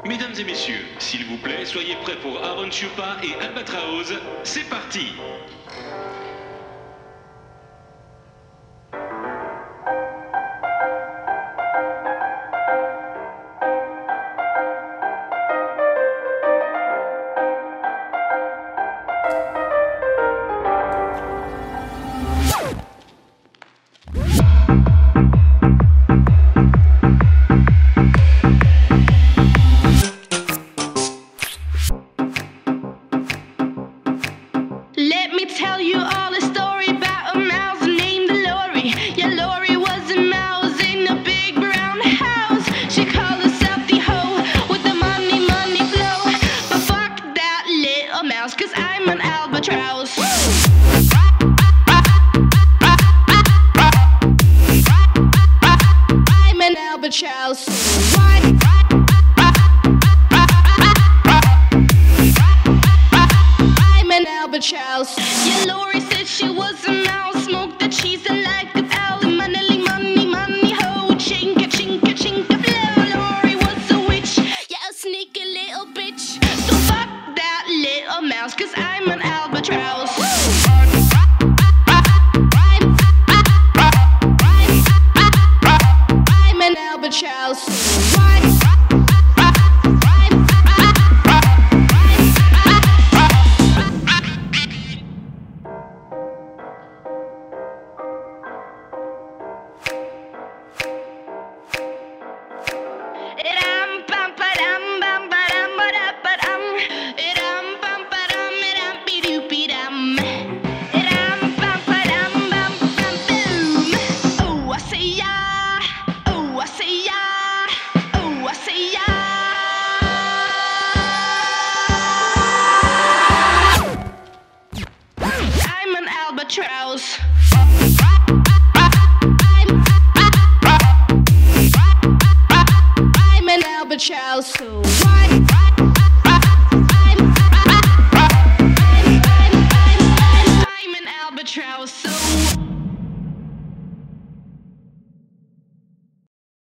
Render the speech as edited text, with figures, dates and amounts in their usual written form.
Mesdames et messieurs, s'il vous plaît, soyez prêts pour Aaron Chupa et Albatraoz. C'est parti! Let me tell you all a story about a mouse named Lori. Yeah, Lori was a mouse in a big brown house. She called herself the hoe with the money, money flow. But fuck that little mouse, 'cause I'm an albatross. I'm an albatross. Albatross. Yeah, Lori said she was a mouse, smoked the cheese and like a owl. Money, money, money, ho, chinka, chinka, chinka, flow. Lori was a witch, yeah, a sneaky little bitch. So fuck that little mouse, 'cause I'm an albatross. I'm an albatross. I'm an albatross. I'm an albatross.